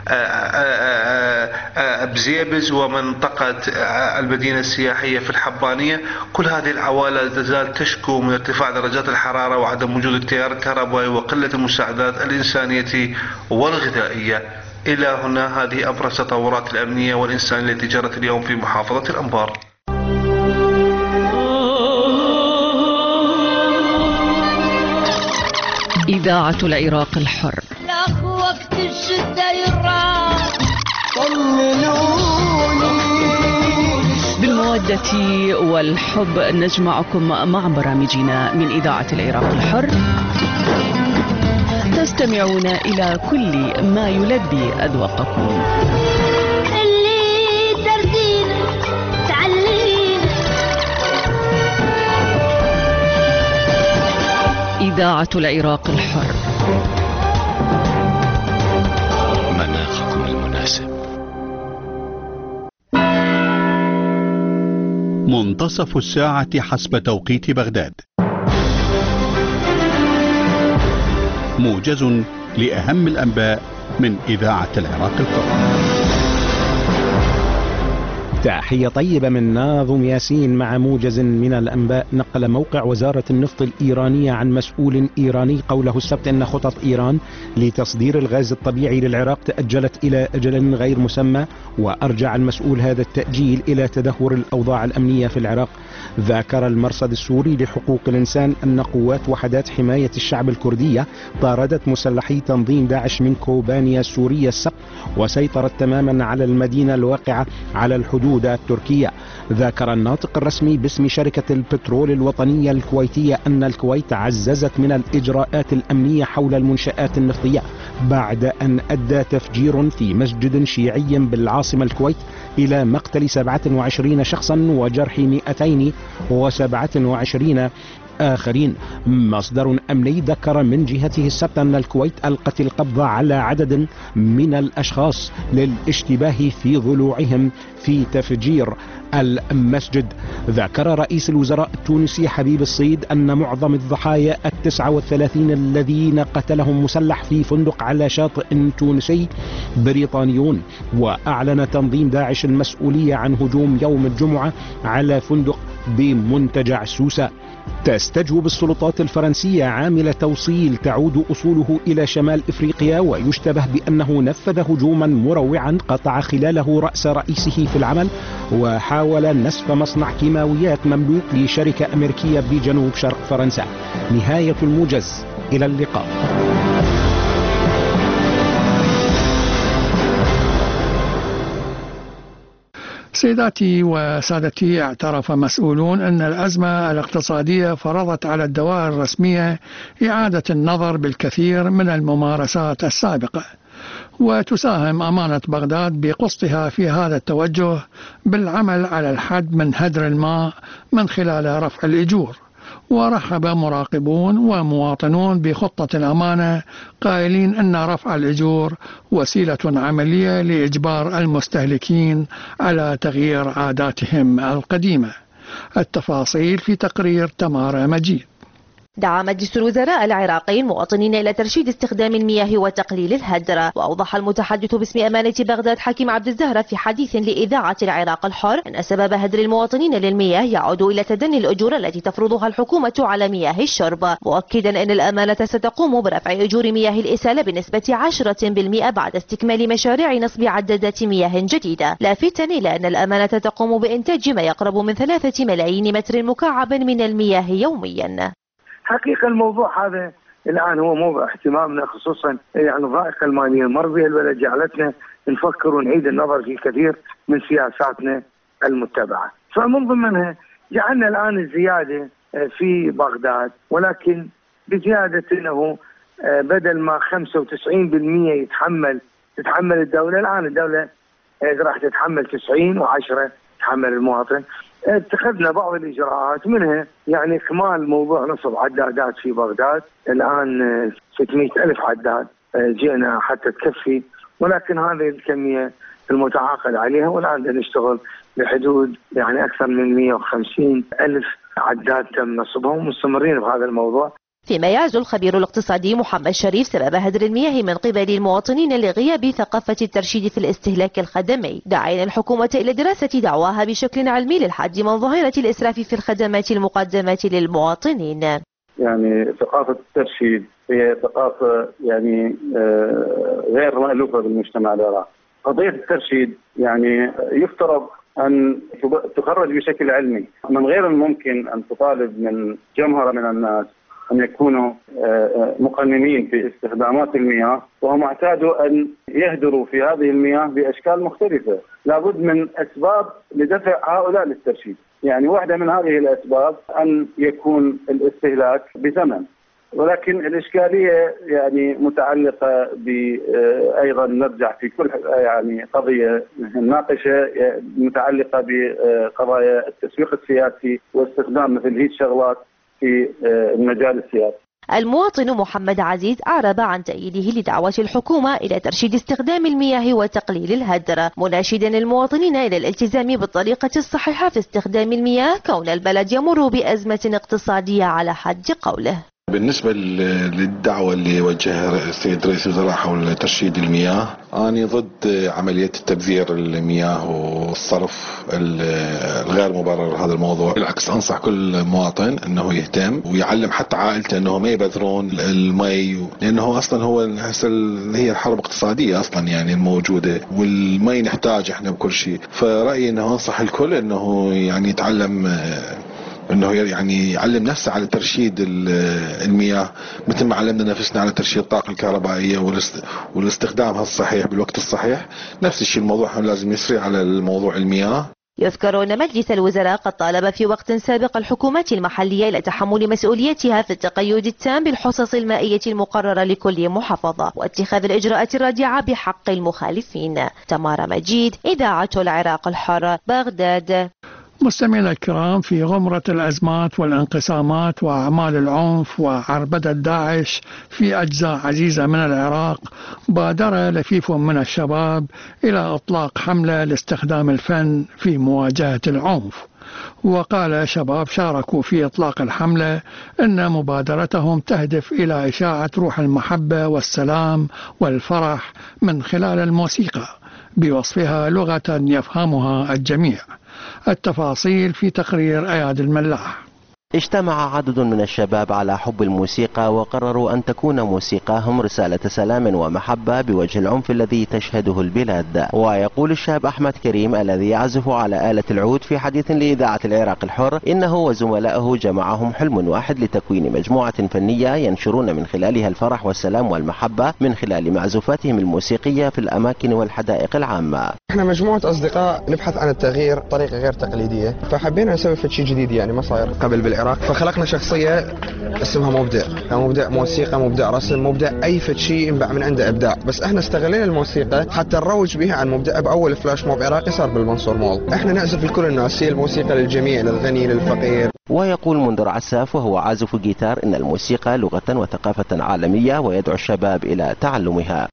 بزيبز ومنطقة المدينة السياحية في الحبانية. كل هذه العوائل لا تزال تشكو من ارتفاع درجات الحرارة وعدم وجود التيار الكهربائي وقلة المساعدات الإنسانية والغذائية. إلى هنا هذه أبرز التطورات الأمنية والإنسانية التي جرت اليوم في محافظة الأنبار. إذاعة العراق الحر. لك وقت الشدة يراح بالمودة والحب نجمعكم مع برامجنا من إذاعة العراق الحر. تستمعون إلى كل ما يلبي أذواقكم. اللي ترزينا تعلينا. إذاعة العراق الحر. مناخكم المناسب. منتصف الساعة حسب توقيت بغداد. موجز لأهم الأنباء من إذاعة العراق الحر. تحية طيبة من ناظم ياسين مع موجز من الأنباء. نقل موقع وزارة النفط الإيرانية عن مسؤول إيراني قوله السبت أن خطط إيران لتصدير الغاز الطبيعي للعراق تأجلت إلى أجل غير مسمى، وأرجع المسؤول هذا التأجيل إلى تدهور الأوضاع الأمنية في العراق. ذكر المرصد السوري لحقوق الإنسان أن قوات وحدات حماية الشعب الكردية طاردت مسلحي تنظيم داعش من كوبانيا السورية السبت، وسيطرت تماما على المدينة الواقعة على الحدود التركية. ذكر الناطق الرسمي باسم شركة البترول الوطنية الكويتية أن الكويت عززت من الإجراءات الأمنية حول المنشآت النفطية بعد أن أدى تفجير في مسجد شيعي بالعاصمة الكويت إلى مقتل سبعة وعشرين شخصا وجرح مئتين وسبعة وعشرين آخرين. مصدر أمني ذكر من جهته السبت أن الكويت ألقت القبض على عدد من الأشخاص للاشتباه في ضلوعهم في تفجير المسجد. ذكر رئيس الوزراء التونسي حبيب الصيد أن معظم الضحايا التسعة والثلاثين الذين قتلهم مسلح في فندق على شاطئ تونسي بريطانيون. وأعلن تنظيم داعش المسؤولية عن هجوم يوم الجمعة على فندق بمنتجع سوسة. تستجوب السلطات الفرنسية عامل توصيل تعود أصوله إلى شمال إفريقيا، ويشتبه بأنه نفذ هجوما مروعا قطع خلاله رأس رئيسه في العمل، وحاول نسف مصنع كيماويات مملوك لشركة أمريكية بجنوب شرق فرنسا. نهاية الموجز، إلى اللقاء. سيداتي وسادتي، اعترف مسؤولون أن الأزمة الاقتصادية فرضت على الدوائر الرسمية إعادة النظر بالكثير من الممارسات السابقة، وتساهم أمانة بغداد بقسطها في هذا التوجه بالعمل على الحد من هدر الماء من خلال رفع الأجور. ورحب مراقبون ومواطنون بخطة الأمانة قائلين أن رفع الأجور وسيلة عملية لإجبار المستهلكين على تغيير عاداتهم القديمة. التفاصيل في تقرير تمارا مجيد. دعا مجلس الوزراء العراقي المواطنين إلى ترشيد استخدام المياه وتقليل الهدر. وأوضح المتحدث باسم أمانة بغداد حكيم عبد الزهرة في حديث لإذاعة العراق الحر أن سبب هدر المواطنين للمياه يعود إلى تدني الأجور التي تفرضها الحكومة على مياه الشرب، مؤكدا أن الأمانة ستقوم برفع أجور مياه الإسالة بنسبة عشرة بالمئة بعد استكمال مشاريع نصب عدادات مياه جديدة، لافتا إلى أن الأمانة تقوم بإنتاج ما يقرب من ثلاثة ملايين متر مكعب من المياه يوميا. حقيقة الموضوع هذا الآن هو موضوع اهتمامنا، خصوصا يعني الضائقة المالية المرضية التي جعلتنا نفكر ونعيد النظر في كثير من سياساتنا المتبعة. فمن ضمنها جعلنا الآن الزيادة في بغداد، ولكن بزيادة أنه بدل ما خمسة وتسعين بالمئة يتحمل تتحمل الدولة، الآن الدولة راح تتحمل تسعين وعشرة تحمل المواطن. اتخذنا بعض الإجراءات، منها يعني إكمال موضوع نصب عدادات في بغداد. الآن ستمئة ألف عداد جئنا حتى تكفي، ولكن هذه الكمية المتعاقد عليها، والآن نشتغل بحدود يعني أكثر من مئة وخمسين ألف عداد تم نصبهم، مستمرين بهذا الموضوع. فيما يعزو الخبير الاقتصادي محمد شريف سبب هدر المياه من قبل المواطنين لغياب ثقافة الترشيد في الاستهلاك الخدمي، داعيا الحكومة إلى دراسة دعواها بشكل علمي للحد من ظاهرة الإسراف في الخدمات المقدمة للمواطنين. يعني ثقافة الترشيد هي ثقافة يعني غير مألوفة بالمجتمع العراقي. قضية الترشيد يعني يفترض أن تخرج بشكل علمي. من غير الممكن أن تطالب من جمهرة من الناس أن يكونوا مقننين في استخدامات المياه، وهم اعتادوا أن يهدروا في هذه المياه بأشكال مختلفة. لابد من أسباب لدفع هؤلاء للترشيد. يعني واحدة من هذه الأسباب أن يكون الاستهلاك بثمن. ولكن الإشكالية يعني متعلقة بأيضا نرجع في كل يعني قضية نناقشها متعلقة بقضايا التسويق السياسي واستخدام مثل هذه الشغلات في المجال السياسي. المواطن محمد عزيز أعرب عن تأييده لدعوة الحكومة إلى ترشيد استخدام المياه وتقليل الهدر، مناشدا المواطنين إلى الالتزام بالطريقة الصحيحة في استخدام المياه كون البلد يمر بأزمة اقتصادية على حد قوله. بالنسبة للدعوة اللي وجهها السيد رئيس الوزراء حول ترشيد المياه، أنا ضد عملية تبذير المياه والصرف الغير مبرر هذا الموضوع. بالعكس أنصح كل مواطن أنه يهتم ويعلم حتى عائلته أنه ما يبذرون المي، لأنه أصلا هو هي الحرب اقتصادية أصلا يعني الموجودة، والمي نحتاج إحنا بكل شيء. فرأيي أنه أنصح الكل أنه يعني يتعلم انه يعني يعلم نفسه على ترشيد المياه مثل ما علمنا نفسنا على ترشيد الطاقة الكهربائية والاستخدامها الصحيح بالوقت الصحيح. نفس الشيء الموضوع لازم يسري على الموضوع المياه. يذكر أن مجلس الوزراء قد طالب في وقت سابق الحكومات المحلية إلى تحمل مسؤوليتها في التقيد التام بالحصص المائية المقررة لكل محافظة واتخاذ الإجراءات الرادعة بحق المخالفين. تمارا مجيد، إذاعة العراق الحر، بغداد. مستمعينا الكرام، في غمرة الأزمات والانقسامات وأعمال العنف وعربدة داعش في أجزاء عزيزة من العراق، بادر لفيف من الشباب إلى إطلاق حملة لاستخدام الفن في مواجهة العنف. وقال شباب شاركوا في إطلاق الحملة أن مبادرتهم تهدف إلى إشاعة روح المحبة والسلام والفرح من خلال الموسيقى بوصفها لغة يفهمها الجميع. التفاصيل في تقرير أياد الملاح. اجتمع عدد من الشباب على حب الموسيقى وقرروا أن تكون موسيقاهم رسالة سلام ومحبة بوجه العنف الذي تشهده البلاد. ويقول الشاب أحمد كريم الذي يعزف على آلة العود في حديث لإذاعة العراق الحر إنه وزملائه جمعهم حلم واحد لتكوين مجموعة فنية ينشرون من خلالها الفرح والسلام والمحبة من خلال معزوفاتهم الموسيقية في الأماكن والحدائق العامة. احنا مجموعة أصدقاء نبحث عن التغيير بطريقة غير تقليدية، فحبينا نسوي شيء جديد يعني ما صاير قبل بالعراق، فخلقنا شخصية اسمها مبدع، مبدع موسيقى، مبدع رسم، مبدع أي شيء ينبع من عنده إبداع. بس احنا استغلينا الموسيقى حتى نروج بها عن مبدع بأول فلاش موب عراقي صار بالمنصور مول. احنا نعزف لكل الناس، هي الموسيقى للجميع، للغني للفقير. ويقول منذر عساف وهو عازف جيتار إن الموسيقى لغة وثقافة عالمية ويدعو الشباب إلى تعلمها.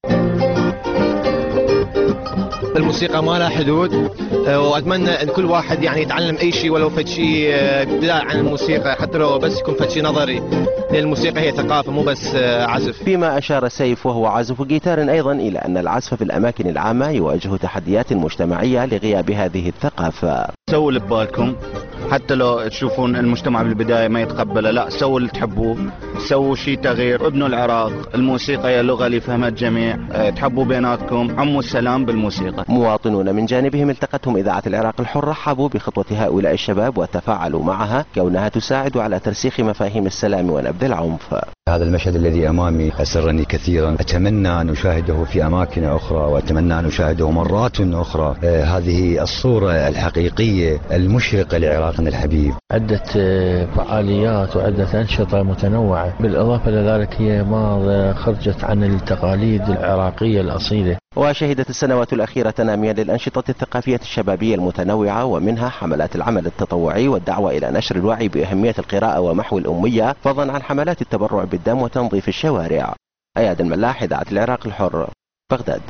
الموسيقى ما لها حدود، واتمنى ان كل واحد يعني يتعلم اي شيء ولو فد شيء ابتداء عن الموسيقى، حتى لو بس يكون فد شيء نظري، لان الموسيقى هي ثقافه مو بس عزف. فيما اشار سيف وهو عازف جيتار ايضا الى ان العزف في الاماكن العامه يواجه تحديات مجتمعيه لغياب هذه الثقافه. سووا اللي ببالكم، حتى لو تشوفون المجتمع بالبدايه ما يتقبله، لا سووا اللي تحبوه، سووا شيء تغيير، ابنوا العراق، الموسيقى هي لغه اللي يفهمها الجميع، تحبوا بيناتكم، عموا السلام بالموسيقى. مواطنون من جانبهم التقتهم إذاعة العراق الحر رحبوا بخطوة هؤلاء الشباب وتفاعلوا معها كونها تساعد على ترسيخ مفاهيم السلام ونبذ العنف. هذا المشهد الذي أمامي أسرني كثيرا، أتمنى أن أشاهده في أماكن أخرى وأتمنى أن أشاهده مرات أخرى. آه هذه الصورة الحقيقية المشرقة لعراقنا الحبيب. عدة فعاليات وعدة أنشطة متنوعة، بالإضافة لذلك هي ما خرجت عن التقاليد العراقية الأصيلة. وشهدت السنوات الأخيرة تناميا للأنشطة الثقافية الشبابية المتنوعة، ومنها حملات العمل التطوعي والدعوة إلى نشر الوعي بأهمية القراءة ومحو الأمية، فضلا عن حملات التبرع بالدم وتنظيف الشوارع. أياد الملاح، إذاعة العراق الحر، بغداد.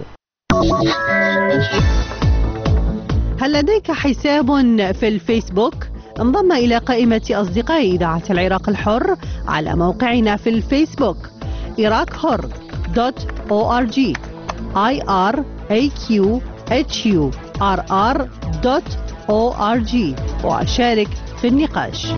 هل لديك حساب في الفيسبوك؟ انضم إلى قائمة أصدقاء إذاعة العراق الحر على موقعنا في الفيسبوك عراق حر دوت أو آر جي I R A Q H U R R دوت أو آر جي وأشارك في النقاش.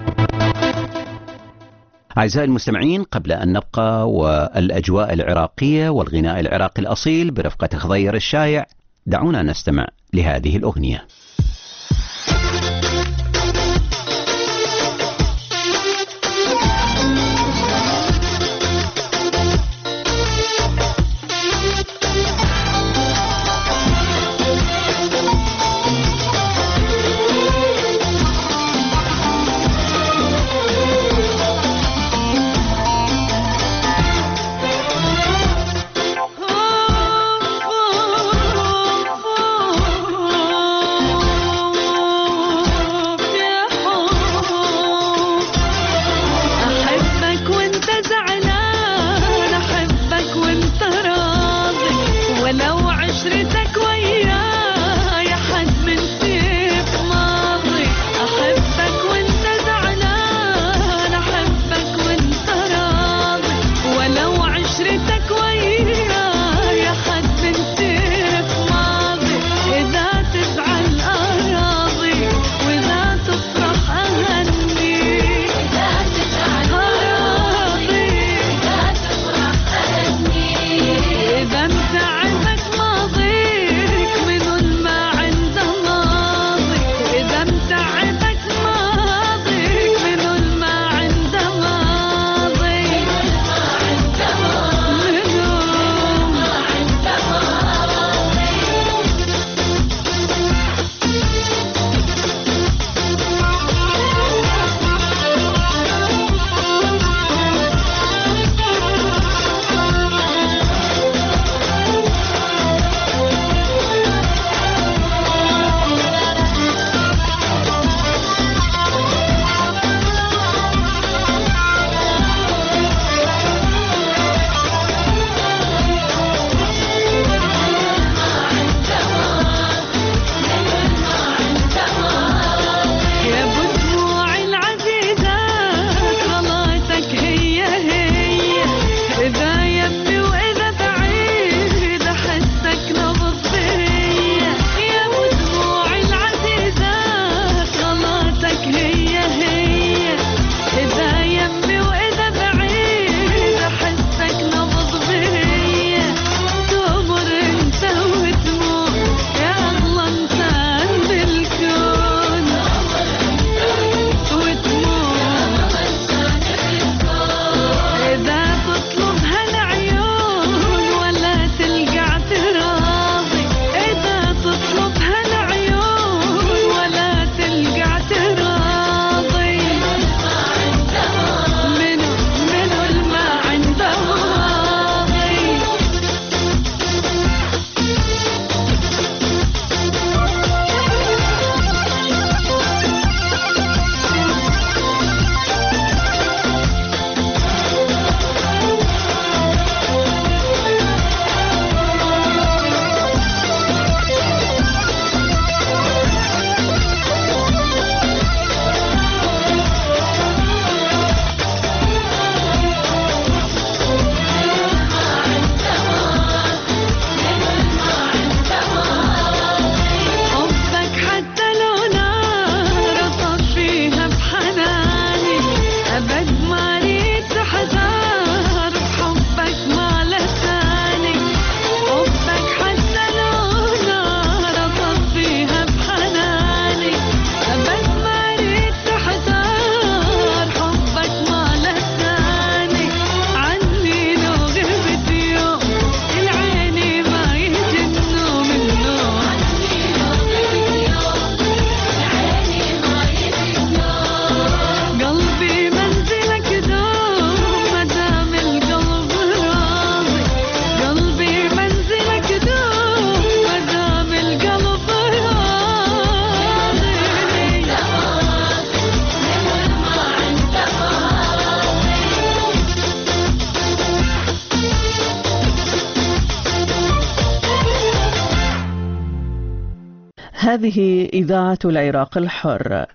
أعزائي المستمعين، قبل أن نبقى والأجواء العراقية والغناء العراقي الأصيل برفقة خضير الشايع، دعونا نستمع لهذه الأغنية. هذه إذاعة العراق الحر.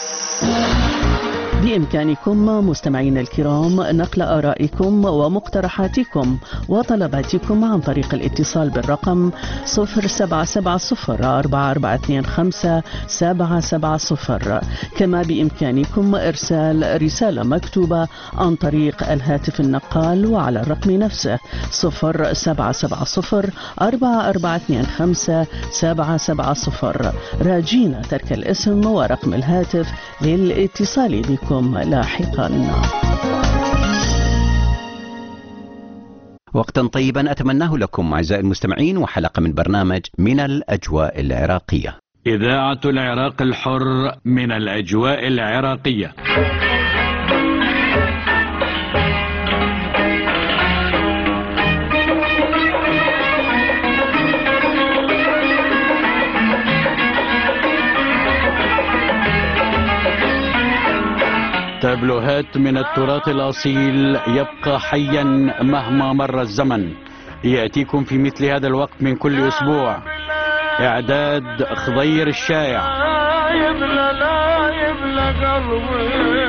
بإمكانكم مستمعين الكرام نقل آرائكم ومقترحاتكم وطلباتكم عن طريق الاتصال بالرقم صفر سبعة سبعة صفر أربعة أربعة اثنين خمسة سبعة سبعة صفر. كما بإمكانكم إرسال رسالة مكتوبة عن طريق الهاتف النقال وعلى الرقم نفسه صفر سبعة سبعة صفر أربعة أربعة اثنين خمسة سبعة سبعة صفر، راجين ترك الاسم ورقم الهاتف للاتصال بكم لاحقا. وقتا طيبا أتمناه لكم أعزائي المستمعين، وحلقة من برنامج من الأجواء العراقية. إذاعة العراق الحر من الأجواء العراقية. تابلوهات من التراث الأصيل يبقى حيا مهما مر الزمن، يأتيكم في مثل هذا الوقت من كل أسبوع. إعداد خضير الشايع. لا يبلى لا يبلى قلبي.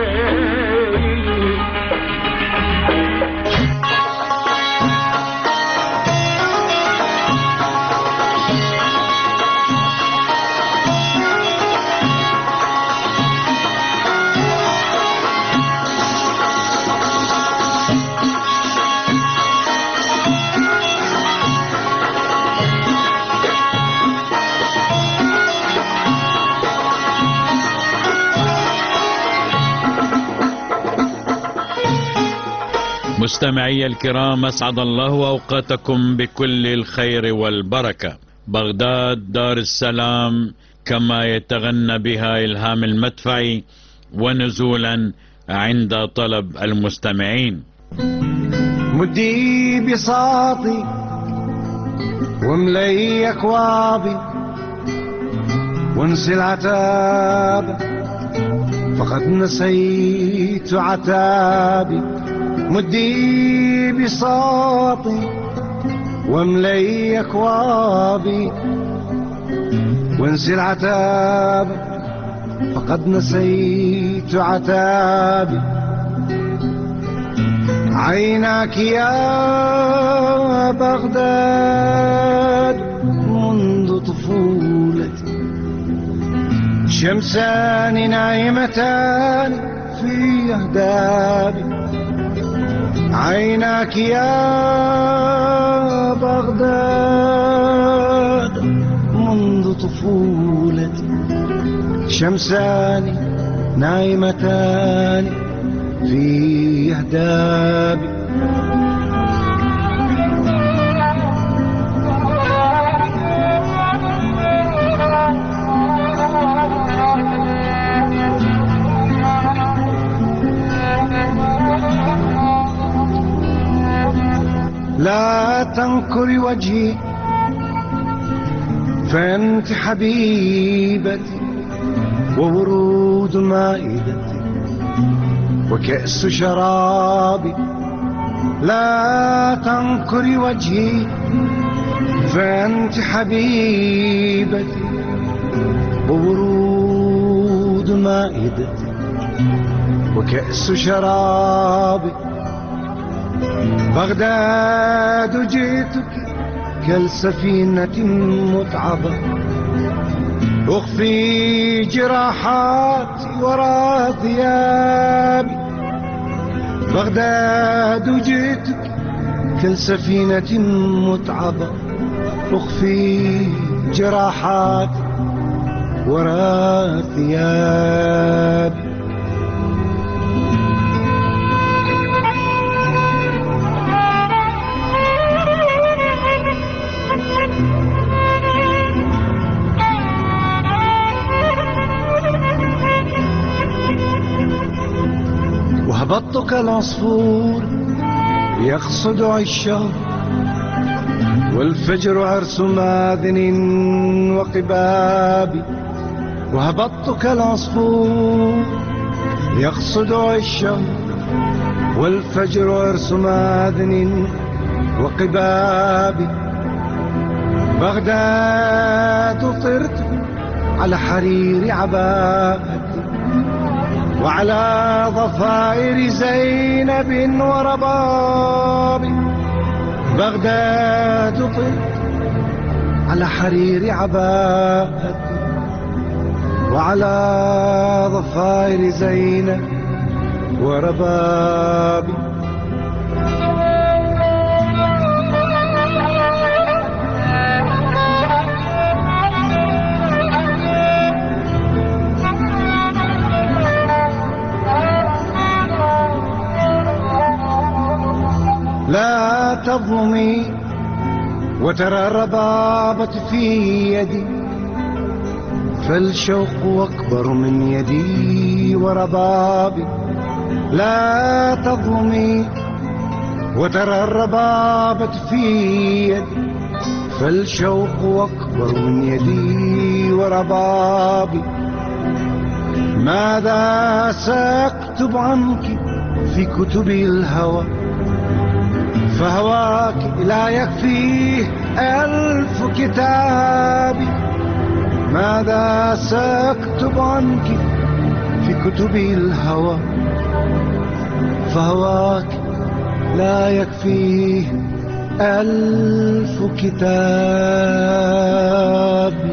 مستمعي الكرام، أسعد الله أوقاتكم بكل الخير والبركة. بغداد دار السلام كما يتغنى بها إلهام المدفعي، ونزولا عند طلب المستمعين. مدي بساطي وملي أكوابي وانسي العتاب، فقد نسيت عتابي. مدي بساطي وملي أكوابي وانسي العتاب، فقد نسيت عتابي. عيناك يا بغداد منذ طفولتي، شمسان نايمتان في أهدابي. عيناك يا بغداد منذ طفولتي، شمسان نايمتان في أهدابي. لا تنكري وجهي فأنت حبيبتي، وورود مائدتي وكأس شرابي. لا تنكري وجهي فأنت حبيبتي، وورود مائدتي وكأس شرابي. بغداد جئتك كالسفينة متعبة، أخفي جراحاتي وراء ثيابي. بغداد جئتك كالسفينة متعبة، أخفي جراحاتي وراء ثيابي. وهبطت كالعصفور يقصد عشه، والفجر عرس ماذن وقبابي. وهبطت كالعصفور يقصد عشه، والفجر عرس ماذن وقبابي. بغداد طرت على حرير عباءتي وعلى ضفائر زينب ورباب بغداد طفت على حرير عباءتي وعلى ضفائر زينب وربابي لا تظلمي وترى الربابة في يدي فالشوق أكبر من يدي وربابي لا تظلمي وترى الربابة في يدي فالشوق أكبر من يدي وربابي ماذا سأكتب عنك في كتب الهوى فهواك لا يكفيه ألف كتاب ماذا سأكتب عنك في كتب الهوى فهواك لا يكفيه ألف كتاب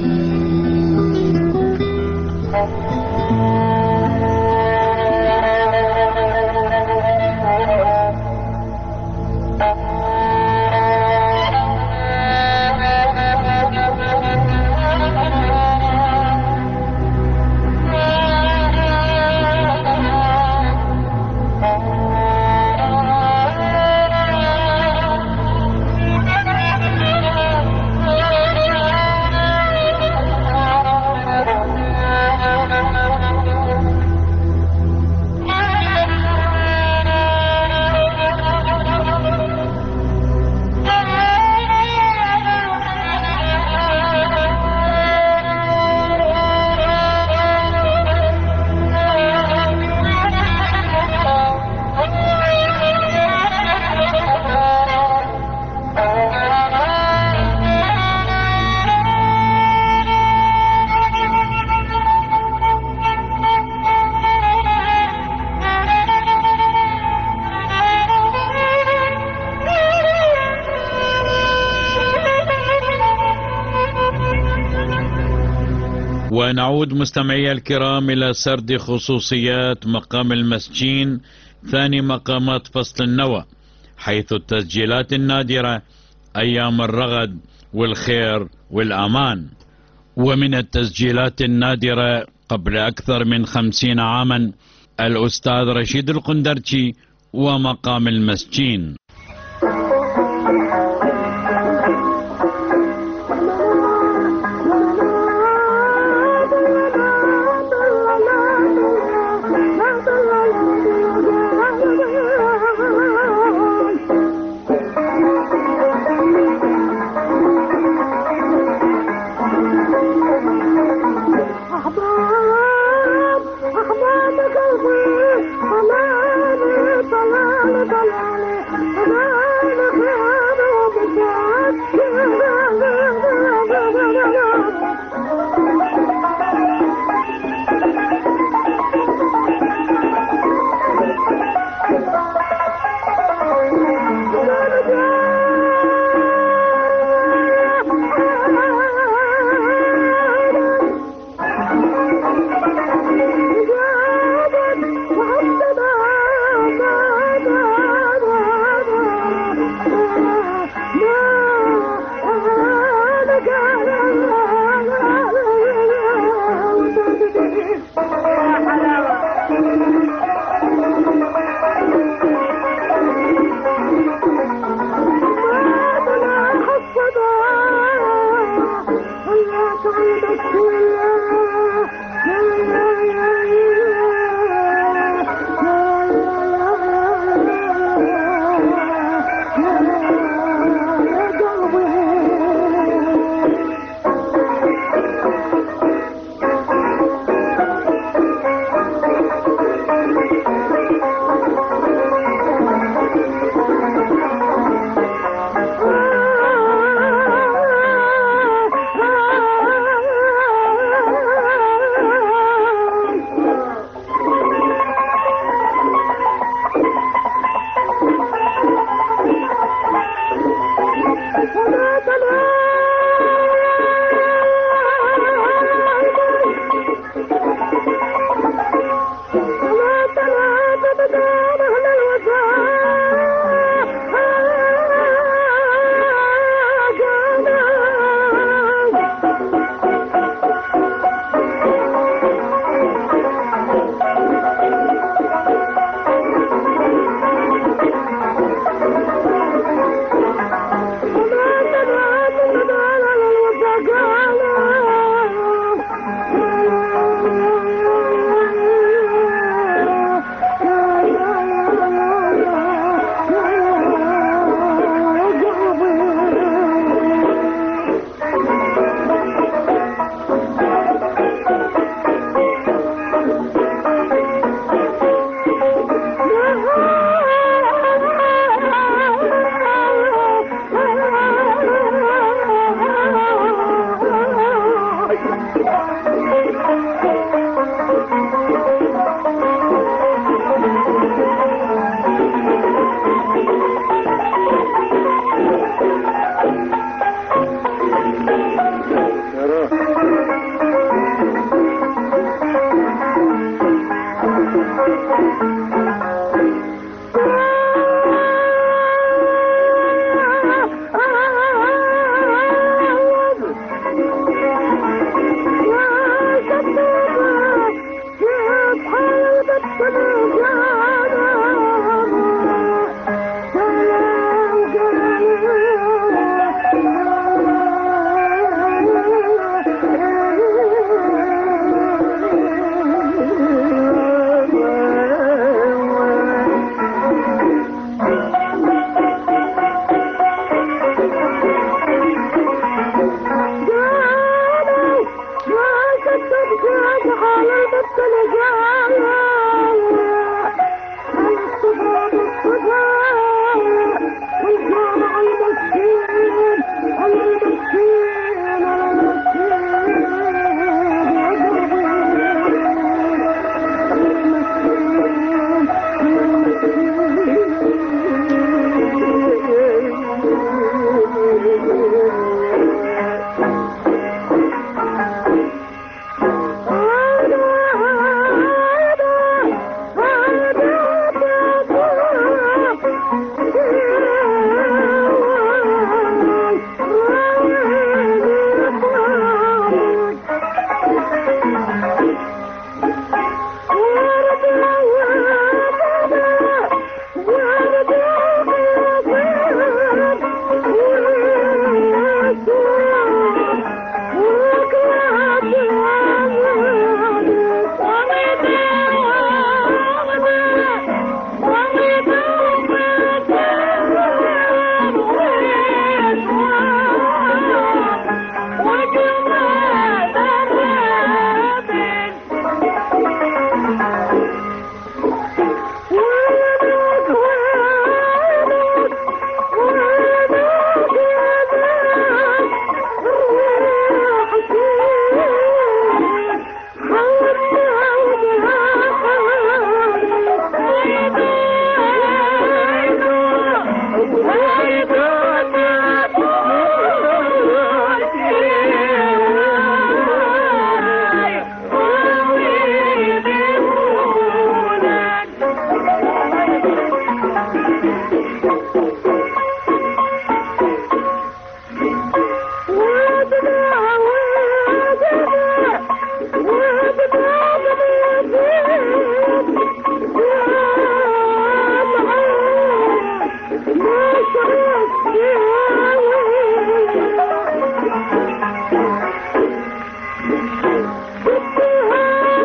ونعود مستمعي الكرام إلى سرد خصوصيات مقام المسجين ثاني مقامات فصل النوى، حيث التسجيلات النادرة أيام الرغد والخير والأمان. ومن التسجيلات النادرة قبل أكثر من خمسين عاما الأستاذ رشيد القندرشي ومقام المسجين. أحباب قلبي طلالي طلالي طلالي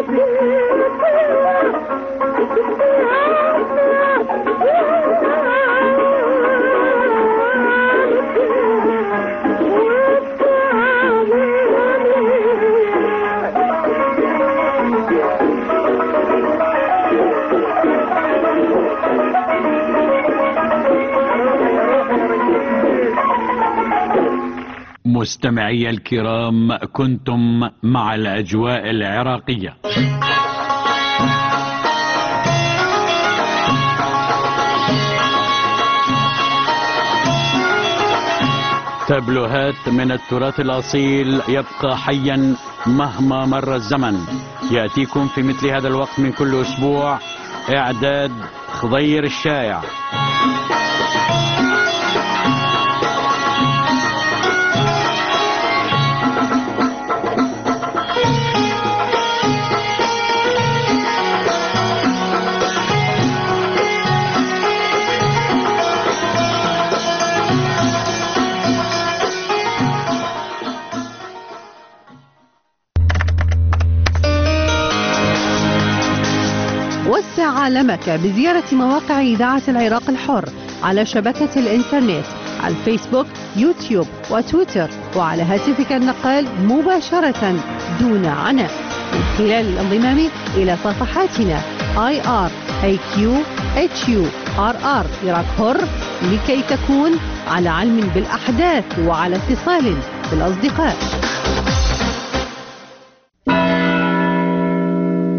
مستمعي الكرام، كنتم مع الأجواء العراقية. تابلوهات من التراث الأصيل يبقى حيا مهما مر الزمن، يأتيكم في مثل هذا الوقت من كل أسبوع. إعداد خضير الشايع. وسع عالمك بزيارة مواقع إذاعة العراق الحر على شبكة الإنترنت، على الفيسبوك، يوتيوب وتويتر، وعلى هاتفك النقال مباشرة دون عناء من خلال الانضمام إلى صفحاتنا آي آر إيه كيو إتش يو آر آر عراق حر، لكي تكون على علم بالأحداث وعلى اتصال بالأصدقاء.